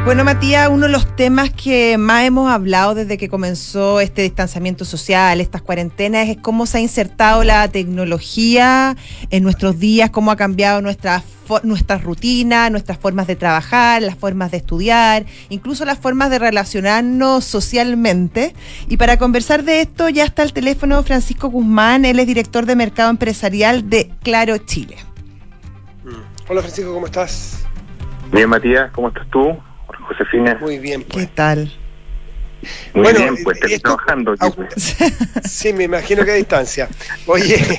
Bueno, Matías, uno de los temas que más hemos hablado desde que comenzó este distanciamiento social, estas cuarentenas, es cómo se ha insertado la tecnología en nuestros días, cómo ha cambiado nuestras rutinas, nuestras formas de trabajar, las formas de estudiar, incluso las formas de relacionarnos socialmente. Y para conversar de esto ya está al teléfono Francisco Guzmán, él es director de Mercado Empresarial de Claro Chile. Hola Francisco, ¿cómo estás? Bien, Matías, ¿cómo estás tú? Josefina. Muy bien, pues. ¿Qué tal? Muy bien, pues trabajando. Sí, me imagino que a distancia. Oye,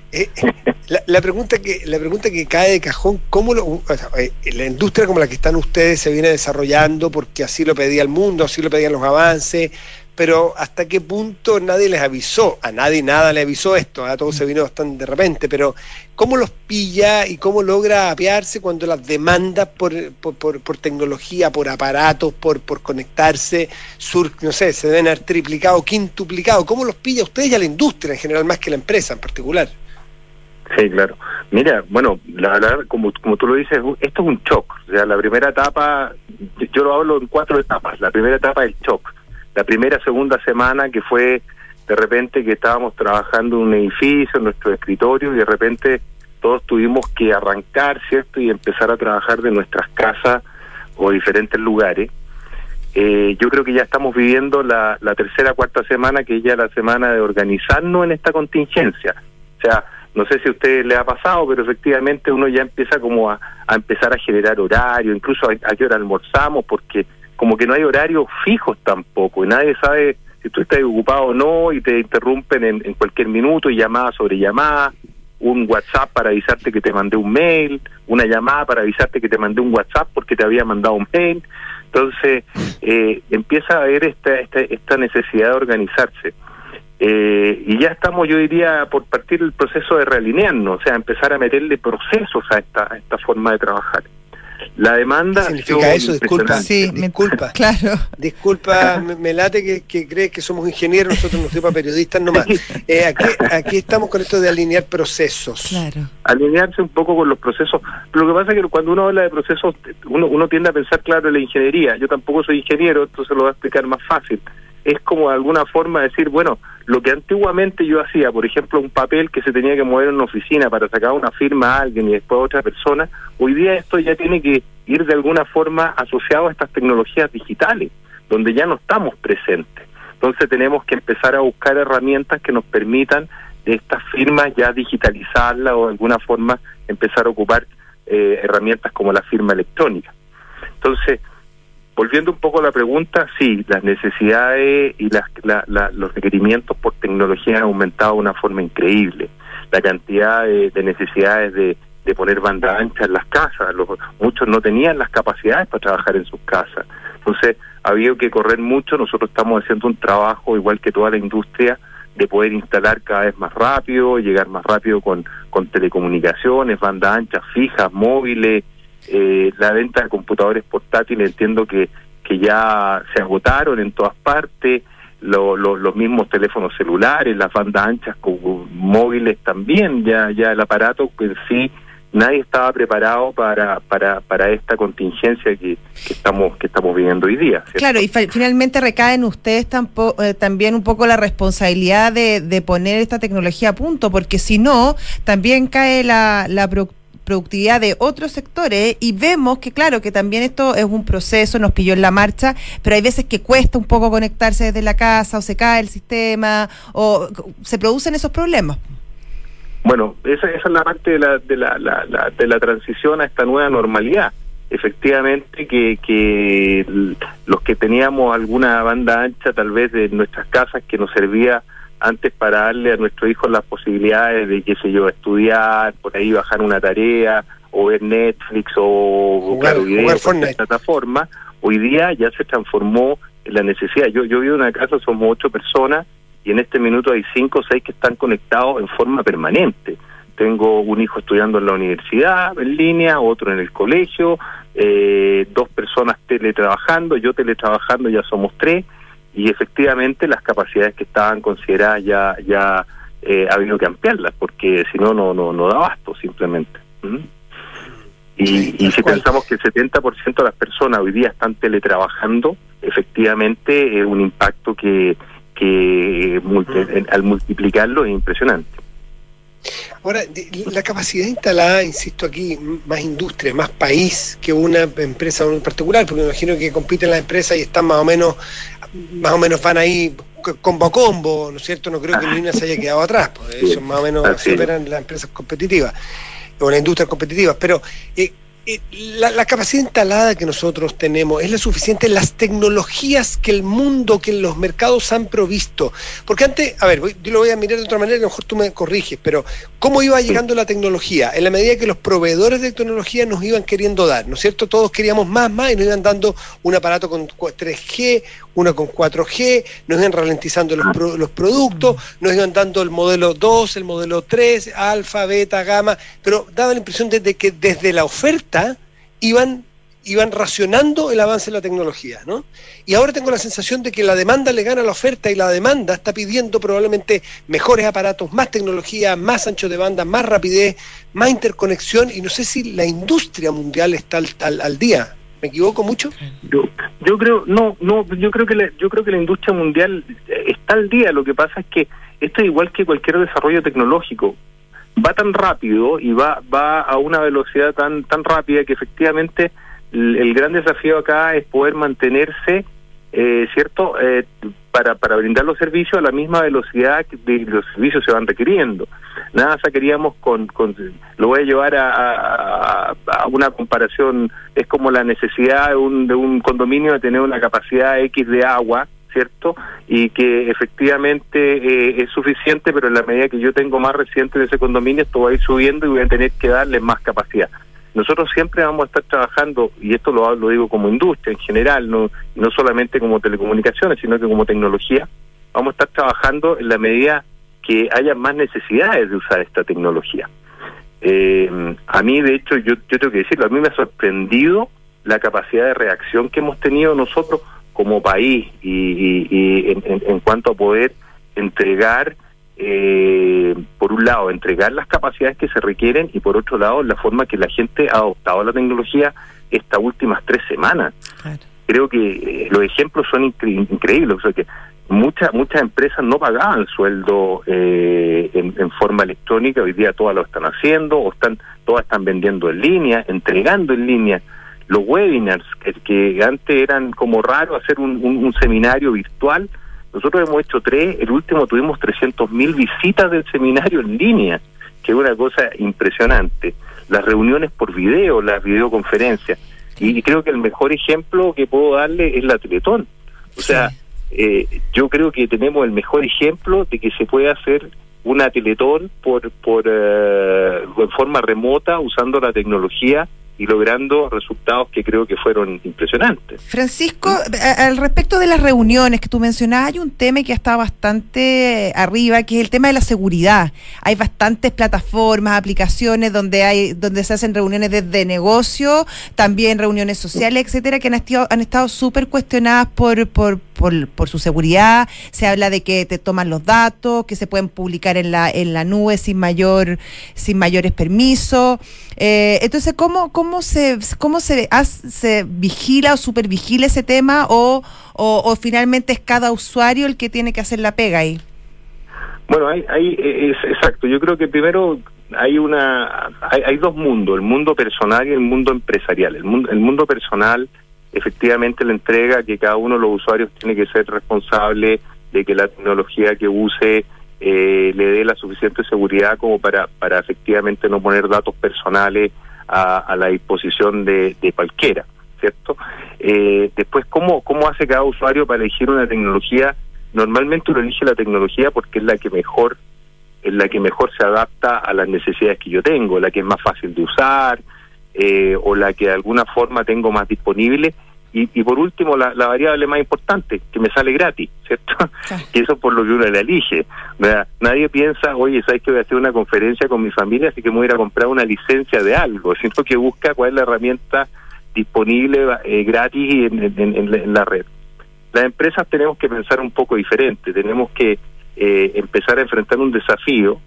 la pregunta que cae de cajón, ¿cómo la industria como la que están ustedes se viene desarrollando porque así lo pedía el mundo, así lo pedían los avances, pero hasta qué punto nadie les avisó? A nadie nada le avisó esto, a todo se vino bastante de repente, pero ¿cómo los pilla y cómo logra apearse cuando las demandas por tecnología, por aparatos, por conectarse, no sé, se deben haber triplicado, quintuplicado? ¿Cómo los pilla a ustedes y a la industria en general, más que la empresa en particular? Sí, claro. Mira, bueno, la verdad, como tú lo dices, esto es un shock. O sea, la primera etapa, yo lo hablo en 4 etapas. La primera etapa es el shock. La primera, segunda semana que fue de repente que estábamos trabajando en un edificio, en nuestro escritorio, y de repente todos tuvimos que arrancar, ¿cierto? Y empezar a trabajar de nuestras casas o diferentes lugares. Yo creo que ya estamos viviendo la tercera, cuarta semana, que es ya la semana de organizarnos en esta contingencia. O sea, no sé si a ustedes les ha pasado, pero efectivamente uno ya empieza como a empezar a generar horario, incluso a qué hora almorzamos, porque como que no hay horarios fijos tampoco, y nadie sabe si tú estás ocupado o no, y te interrumpen en cualquier minuto, y llamada sobre llamada, un WhatsApp para avisarte que te mandé un mail, una llamada para avisarte que te mandé un WhatsApp porque te había mandado un mail. Entonces empieza a haber esta necesidad de organizarse. Y ya estamos, yo diría, por partir del proceso de realinearnos, o sea, empezar a meterle procesos a esta forma de trabajar. La demanda... ¿Qué significa eso? Disculpa. Sí, disculpa. Claro. Disculpa, me late que crees que somos ingenieros, nosotros nos para periodistas nomás. Aquí estamos con esto de alinear procesos. Claro. Alinearse un poco con los procesos. Pero lo que pasa es que cuando uno habla de procesos, uno tiende a pensar, claro, en la ingeniería. Yo tampoco soy ingeniero, entonces lo voy a explicar más fácil. Es como de alguna forma decir, bueno, lo que antiguamente yo hacía, por ejemplo, un papel que se tenía que mover en una oficina para sacar una firma a alguien y después a otra persona, hoy día esto ya tiene que ir de alguna forma asociado a estas tecnologías digitales, donde ya no estamos presentes. Entonces tenemos que empezar a buscar herramientas que nos permitan estas firmas ya digitalizarlas o de alguna forma empezar a ocupar herramientas como la firma electrónica. Entonces, volviendo un poco a la pregunta, sí, las necesidades y los requerimientos por tecnología han aumentado de una forma increíble. La cantidad de necesidades de poner banda ancha en las casas, muchos no tenían las capacidades para trabajar en sus casas. Entonces, ha habido que correr mucho. Nosotros estamos haciendo un trabajo, igual que toda la industria, de poder instalar cada vez más rápido, llegar más rápido con telecomunicaciones, banda ancha fijas, móviles. La venta de computadores portátiles entiendo que ya se agotaron en todas partes, los mismos teléfonos celulares, las bandas anchas móviles también, ya el aparato en sí, nadie estaba preparado para esta contingencia que estamos viviendo hoy día, ¿cierto? Claro, y finalmente recae en ustedes también un poco la responsabilidad de poner esta tecnología a punto, porque si no, también cae la productividad de otros sectores, y vemos que claro, que también esto es un proceso, nos pilló en la marcha, pero hay veces que cuesta un poco conectarse desde la casa, o se cae el sistema, o se producen esos problemas. Bueno, esa es la parte de la transición a esta nueva normalidad. Efectivamente que los que teníamos alguna banda ancha tal vez de nuestras casas que nos servía antes para darle a nuestros hijos las posibilidades de, qué sé yo, estudiar, por ahí bajar una tarea, o ver Netflix, o jugar videos en esta plataforma, hoy día ya se transformó en la necesidad. Yo vivo en una casa, somos 8 personas, y en este minuto hay 5 o 6 que están conectados en forma permanente. Tengo un hijo estudiando en la universidad, en línea, otro en el colegio, 2 personas teletrabajando, yo teletrabajando, ya somos 3, y efectivamente las capacidades que estaban consideradas ya ha habido que ampliarlas, porque si no da abasto simplemente. Y si pensamos que el 70% de las personas hoy día están teletrabajando, efectivamente es un impacto que al multiplicarlo es impresionante. Ahora, la capacidad instalada, insisto aquí, más industria, más país que una empresa en particular, porque me imagino que compiten las empresas y están más o menos van ahí combo a combo, ¿no es cierto? No creo que ni una se haya quedado atrás, porque ellos más o menos superan las empresas competitivas o las industrias competitivas, pero la capacidad instalada que nosotros tenemos es la suficiente, las tecnologías que el mundo, que los mercados han provisto, porque antes, a ver, yo lo voy a mirar de otra manera, a lo mejor tú me corriges, pero ¿cómo iba llegando la tecnología? En la medida que los proveedores de tecnología nos iban queriendo dar, ¿no es cierto? Todos queríamos más y nos iban dando un aparato con 3G, uno con 4G, nos iban ralentizando los productos, nos iban dando el modelo 2, el modelo 3, alfa, beta, gamma, pero daba la impresión de que desde la oferta iban racionando el avance de la tecnología, ¿no? Y ahora tengo la sensación de que la demanda le gana a la oferta y la demanda está pidiendo probablemente mejores aparatos, más tecnología, más ancho de banda, más rapidez, más interconexión, y no sé si la industria mundial está al día. ¿Me equivoco mucho? Yo creo que la industria mundial está al día. Lo que pasa es que esto es igual que cualquier desarrollo tecnológico. Va tan rápido y va a una velocidad tan rápida que efectivamente el gran desafío acá es poder mantenerse, ¿cierto? Para brindar los servicios a la misma velocidad que los servicios se van requiriendo. Nada sacaríamos lo voy a llevar a una comparación, es como la necesidad de un condominio de tener una capacidad X de agua, ¿cierto? Y que efectivamente es suficiente, pero en la medida que yo tengo más residentes de ese condominio, esto va a ir subiendo y voy a tener que darle más capacidad. Nosotros siempre vamos a estar trabajando, y esto lo digo como industria en general, no solamente como telecomunicaciones, sino que como tecnología, vamos a estar trabajando en la medida que haya más necesidades de usar esta tecnología. A mí, de hecho, yo tengo que decirlo, a mí me ha sorprendido la capacidad de reacción que hemos tenido nosotros como país y en cuanto a poder entregar, por un lado, entregar las capacidades que se requieren, y por otro lado, la forma que la gente ha adoptado la tecnología estas últimas 3 semanas. Claro. Creo que los ejemplos son increíbles. O sea, que muchas empresas no pagaban sueldo en forma electrónica, hoy día todas lo están haciendo, todas están vendiendo en línea, entregando en línea. Los webinars, que antes eran como raro hacer un seminario virtual, nosotros hemos hecho 3, el último tuvimos 300.000 visitas del seminario en línea, que es una cosa impresionante. Las reuniones por video, las videoconferencias, y creo que el mejor ejemplo que puedo darle es la Teletón. O sea, yo creo que tenemos el mejor ejemplo de que se puede hacer una Teletón en forma remota, usando la tecnología y logrando resultados que creo que fueron impresionantes. Francisco, al respecto de las reuniones que tú mencionabas, hay un tema que está bastante arriba, que es el tema de la seguridad. Hay bastantes plataformas, aplicaciones donde se hacen reuniones desde negocio, también reuniones sociales, etcétera, que han estado súper cuestionadas por su seguridad. Se habla de que te toman los datos, que se pueden publicar en la nube sin mayores permisos. Entonces, ¿cómo se vigila o supervigila ese tema o finalmente es cada usuario el que tiene que hacer la pega ahí? Bueno, es exacto. Yo creo que primero hay dos mundos, el mundo personal y el mundo empresarial. El mundo personal, efectivamente, la entrega que cada uno de los usuarios tiene que ser responsable de que la tecnología que use le dé la suficiente seguridad como para efectivamente no poner datos personales a la disposición de cualquiera, ¿cierto? Después, ¿cómo hace cada usuario para elegir una tecnología? Normalmente uno elige la tecnología porque es la que mejor se adapta a las necesidades que yo tengo, la que es más fácil de usar, o la que de alguna forma tengo más disponible. Y por último, la variable más importante, que me sale gratis, ¿cierto? Sí. Y eso es por lo que uno la elige. ¿Verdad? Nadie piensa, oye, ¿sabes que voy a hacer una conferencia con mi familia, así que me voy a ir a comprar una licencia de algo? Sino que busca cuál es la herramienta disponible gratis en la red. Las empresas tenemos que pensar un poco diferente, tenemos que empezar a enfrentar un desafío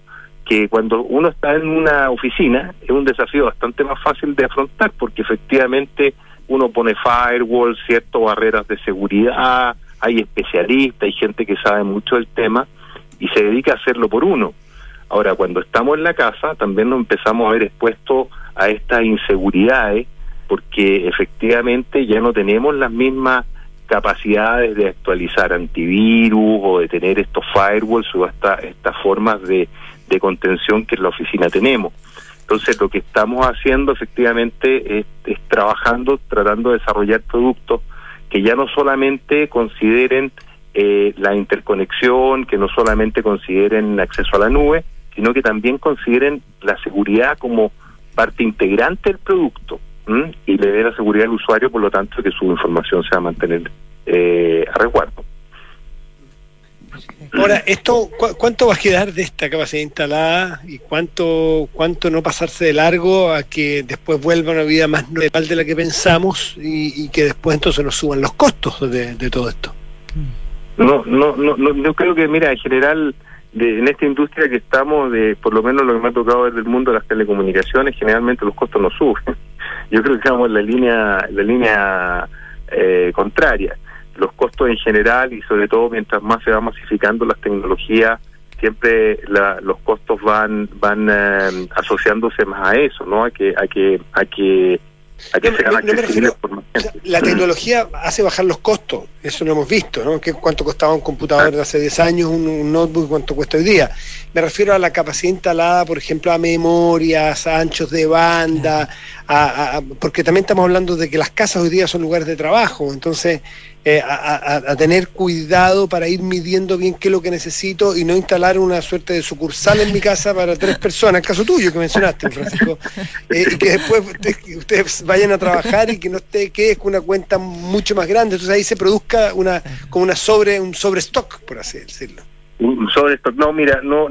que cuando uno está en una oficina es un desafío bastante más fácil de afrontar, porque efectivamente uno pone firewall, ciertas barreras de seguridad, hay especialistas, hay gente que sabe mucho del tema y se dedica a hacerlo por uno. Ahora, cuando estamos en la casa, también nos empezamos a ver expuestos a estas inseguridades, porque efectivamente ya no tenemos las mismas capacidades de actualizar antivirus o de tener estos firewalls o estas formas de contención que en la oficina tenemos. Entonces, lo que estamos haciendo efectivamente es tratando de desarrollar productos que ya no solamente consideren la interconexión, que no solamente consideren acceso a la nube, sino que también consideren la seguridad como parte integrante del producto, y le dé la seguridad al usuario, por lo tanto, que su información se va a mantener a resguardo. Ahora, ¿cuánto va a quedar de esta capacidad instalada y cuánto no pasarse de largo a que después vuelva una vida más normal de la que pensamos y que después entonces nos suban los costos de todo esto? No, yo creo que, mira, en general, en esta industria que estamos, por lo menos lo que me ha tocado ver del mundo de las telecomunicaciones, generalmente los costos no suben. Yo creo que estamos en la línea contraria. Los costos en general, y sobre todo mientras más se va masificando las tecnologías, siempre los costos van asociándose más a eso, ¿no? A que sean accesibles por más gente. La tecnología hace bajar los costos, eso lo hemos visto, ¿no? Que cuánto costaba un computador de hace 10 años, un notebook, cuánto cuesta hoy día. Me refiero a la capacidad instalada, por ejemplo, a memorias, a anchos de banda, porque también estamos hablando de que las casas hoy día son lugares de trabajo, entonces a tener cuidado para ir midiendo bien qué es lo que necesito y no instalar una suerte de sucursal en mi casa para 3 personas, el caso tuyo que mencionaste, Francisco, y que después ustedes vayan a trabajar y que no quedes con una cuenta mucho más grande, entonces ahí se produzca un sobrestock, por así decirlo. Un sobrestock, no, mira, no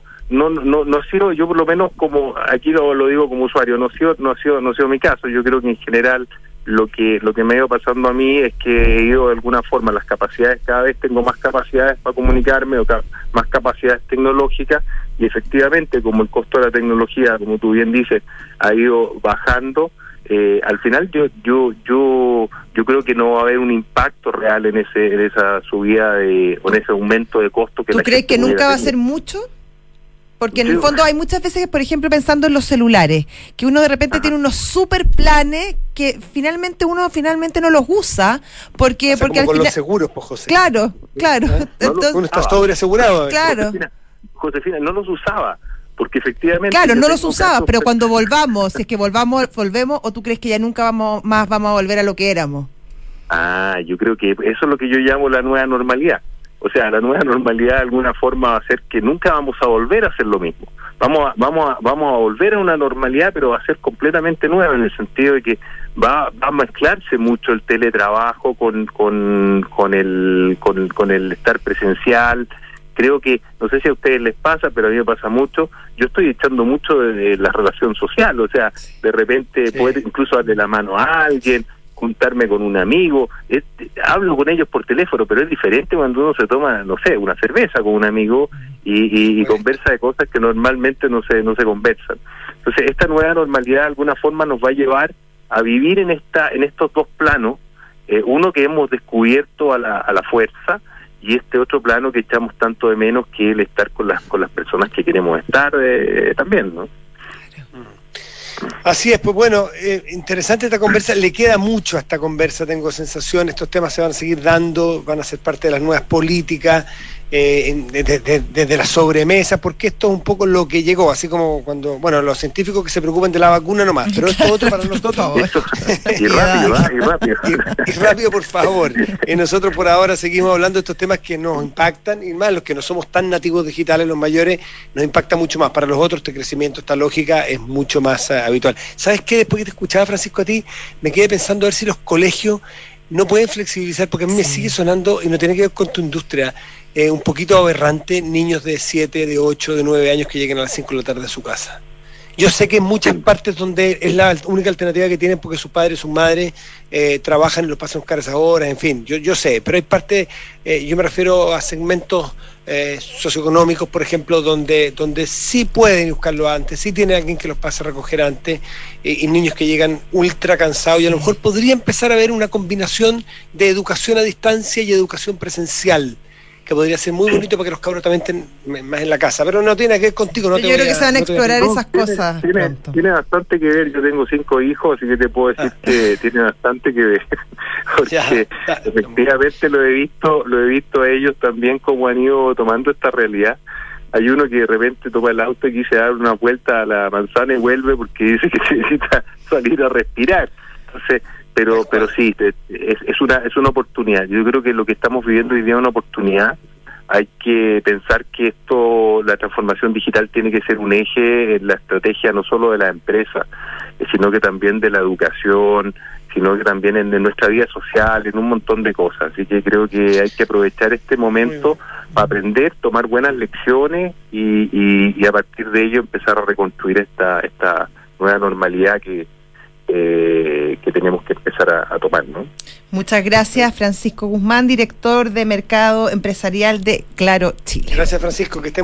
ha sido, yo por lo menos, como aquí lo digo como usuario, no ha sido mi caso. Yo creo que en general lo que me ha ido pasando a mí es que he ido de alguna forma, las capacidades, cada vez tengo más capacidades para comunicarme, o más capacidades tecnológicas, y efectivamente, como el costo de la tecnología, como tú bien dices, ha ido bajando, al final yo creo que no va a haber un impacto real en esa subida o en ese aumento de costo que ¿Tú crees que nunca va a ser mucho? Porque en el fondo hay muchas veces, por ejemplo, pensando en los celulares, que uno de repente tiene unos super planes que finalmente no los usa porque al final, los seguros, pues, José. Claro. Entonces, uno está sobreasegurado. Claro. Josefina, no los usaba, porque efectivamente... Claro, no los usaba, pero cuando volvamos, si es que volvemos, ¿o tú crees que ya nunca vamos a volver a lo que éramos? Yo creo que eso es lo que yo llamo la nueva normalidad. O sea, la nueva normalidad de alguna forma va a ser que nunca vamos a volver a hacer lo mismo. Vamos a volver a una normalidad, pero va a ser completamente nueva, en el sentido de que va a mezclarse mucho el teletrabajo con el estar presencial. Creo que, no sé si a ustedes les pasa, pero a mí me pasa mucho. Yo estoy echando mucho de la relación social, o sea, de repente poder incluso darle la mano a alguien, juntarme con un amigo, hablo con ellos por teléfono, pero es diferente cuando uno se toma, no sé, una cerveza con un amigo y conversa de cosas que normalmente no se conversan. Entonces, esta nueva normalidad de alguna forma nos va a llevar a vivir en estos dos planos, uno que hemos descubierto a la fuerza, y este otro plano que echamos tanto de menos, que el estar con las personas que queremos estar también, ¿no? Así es, pues bueno, interesante esta conversa, le queda mucho a esta conversa, tengo sensación, estos temas se van a seguir dando, van a ser parte de las nuevas políticas, desde la sobremesa, porque esto es un poco lo que llegó, así como cuando, bueno, los científicos que se preocupan de la vacuna nomás, pero esto otro para nosotros. Y rápido. Y rápido, por favor. Y nosotros por ahora seguimos hablando de estos temas que nos impactan, y más los que no somos tan nativos digitales, los mayores, nos impacta mucho más. Para los otros, este crecimiento, esta lógica es mucho más habitual. ¿Sabes qué? Después que te escuchaba, Francisco, a ti, me quedé pensando a ver si los colegios no pueden flexibilizar, porque a mí me sigue sonando, y no tiene que ver con tu industria, un poquito aberrante, niños de 7, de 8, de 9 años que lleguen a las 5 de la tarde a su casa. Yo sé que en muchas partes donde es la única alternativa que tienen porque sus padres, sus madres trabajan y los pasan caras horas, en fin, yo sé, pero hay partes, yo me refiero a segmentos socioeconómicos, por ejemplo, donde sí pueden buscarlo antes, sí tiene alguien que los pase a recoger antes, y niños que llegan ultra cansados, y a lo mejor podría empezar a haber una combinación de educación a distancia y educación presencial, que podría ser muy bonito para que los cabros también estén más en la casa, pero no tiene que ver contigo. No yo creo que se van a explorar esas cosas. Tiene bastante que ver. Yo tengo 5 hijos, así que te puedo decir que tiene bastante que ver. Porque efectivamente lo he visto a ellos también como han ido tomando esta realidad. Hay uno que de repente toma el auto y quise dar una vuelta a la manzana y vuelve porque dice que necesita salir a respirar. Entonces, pero sí, es una oportunidad. Yo creo que lo que estamos viviendo hoy día es una oportunidad. Hay que pensar que la transformación digital tiene que ser un eje en la estrategia no solo de la empresa, sino que también de la educación, sino que también en nuestra vida social, en un montón de cosas. Así que creo que hay que aprovechar este momento para aprender, tomar buenas lecciones y a partir de ello empezar a reconstruir esta nueva normalidad que tenemos que empezar a tomar, ¿no? Muchas gracias, Francisco Guzmán, director de Mercado Empresarial de Claro Chile. Gracias, Francisco, que esté